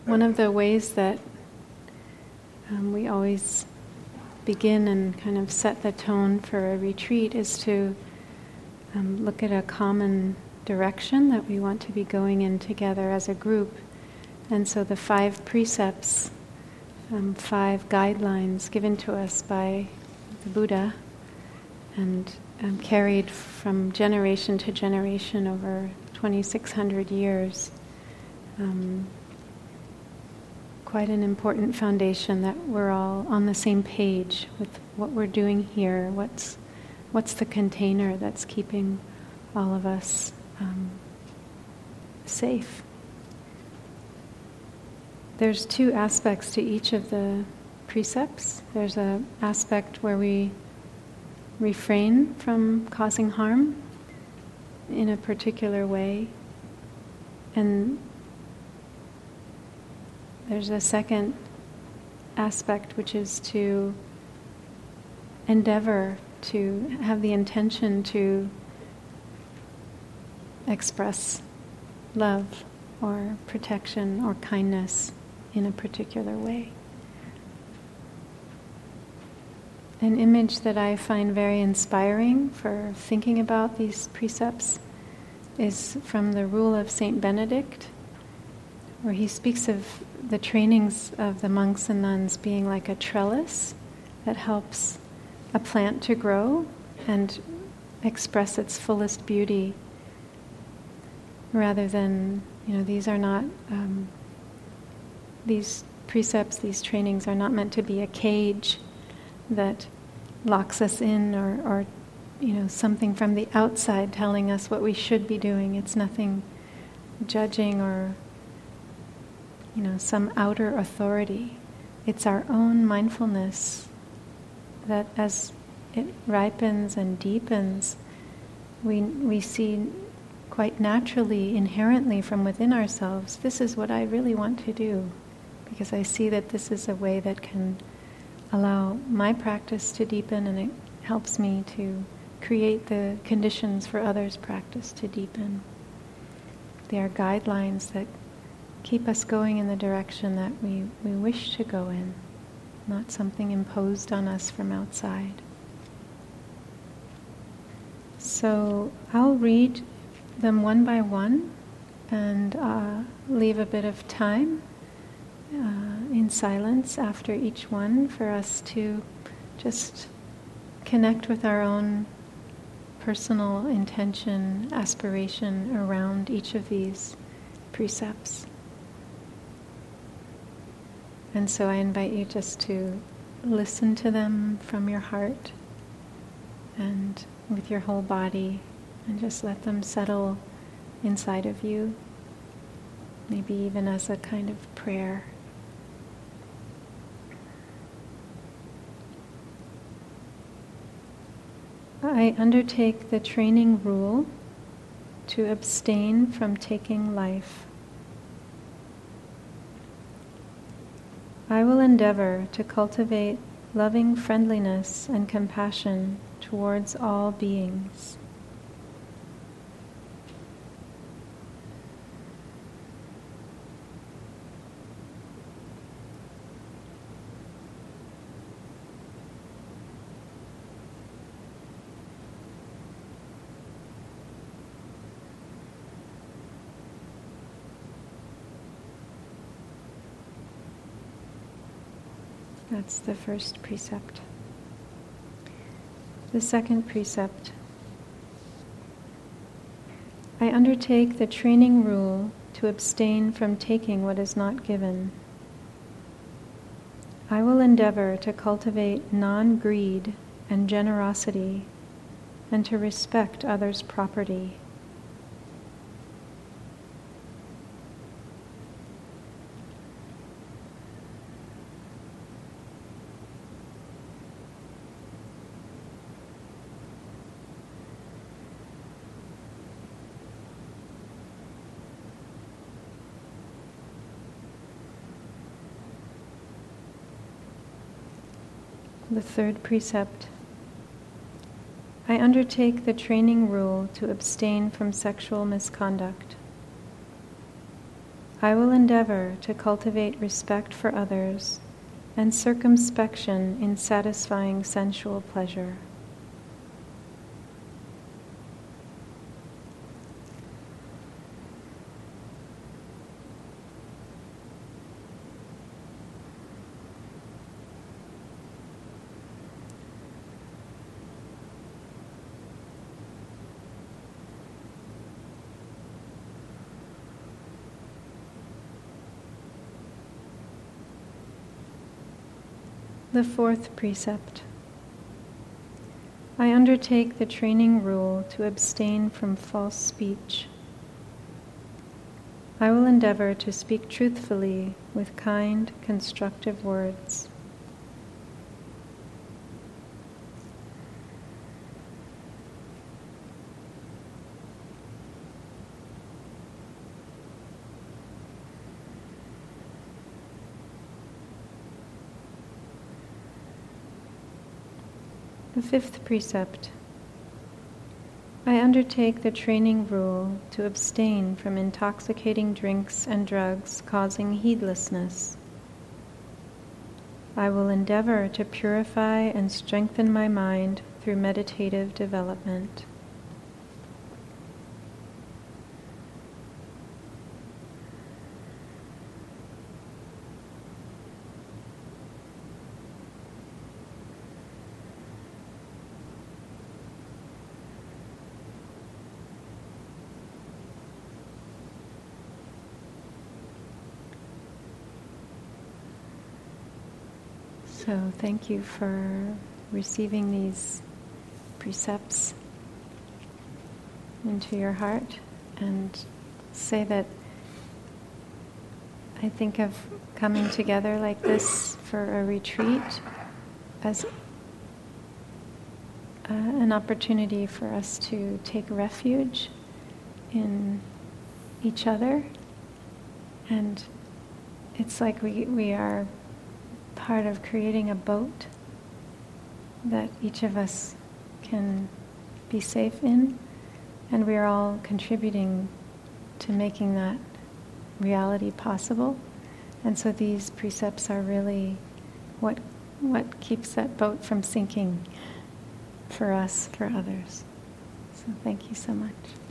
One of the ways that we always begin and kind of set the tone for a retreat is to look at a common direction that we want to be going in together as a group. And so the 5 precepts, 5 guidelines given to us by the Buddha and carried from generation to generation over 2,600 years. Quite an important foundation that we're all on the same page with what we're doing here. What's the container that's keeping all of us safe? There's 2 aspects to each of the precepts. There's an aspect where we refrain from causing harm in a particular way, and there's a second aspect, which is to endeavor to have the intention to express love or protection or kindness in a particular way. An image that I find very inspiring for thinking about these precepts is from the Rule of Saint Benedict, where he speaks of the trainings of the monks and nuns being like a trellis that helps a plant to grow and express its fullest beauty, rather than, these are not, these precepts, these trainings are not meant to be a cage that locks us in or something from the outside telling us what we should be doing. It's nothing judging or some outer authority. It's our own mindfulness that as it ripens and deepens, we see quite naturally, inherently from within ourselves, this is what I really want to do, because I see that this is a way that can allow my practice to deepen, and it helps me to create the conditions for others' practice to deepen. They are guidelines that keep us going in the direction that we wish to go in, not something imposed on us from outside. So I'll read them one by one and leave a bit of time in silence after each one for us to just connect with our own personal intention, aspiration around each of these precepts. And so I invite you just to listen to them from your heart and with your whole body, and just let them settle inside of you, maybe even as a kind of prayer. I undertake the training rule to abstain from taking life. I will endeavor to cultivate loving friendliness and compassion towards all beings. That's the first precept. The second precept. I undertake the training rule to abstain from taking what is not given. I will endeavor to cultivate non-greed and generosity, and to respect others' property. The third precept. I undertake the training rule to abstain from sexual misconduct. I will endeavor to cultivate respect for others and circumspection in satisfying sensual pleasure. The fourth precept. I undertake the training rule to abstain from false speech. I will endeavor to speak truthfully with kind, constructive words. The fifth precept. I undertake the training rule to abstain from intoxicating drinks and drugs causing heedlessness. I will endeavor to purify and strengthen my mind through meditative development. So thank you for receiving these precepts into your heart, and say that I think of coming together like this for a retreat as an opportunity for us to take refuge in each other, and it's like we are part of creating a boat that each of us can be safe in, and we are all contributing to making that reality possible. And so these precepts are really what keeps that boat from sinking for us, for others. So thank you so much.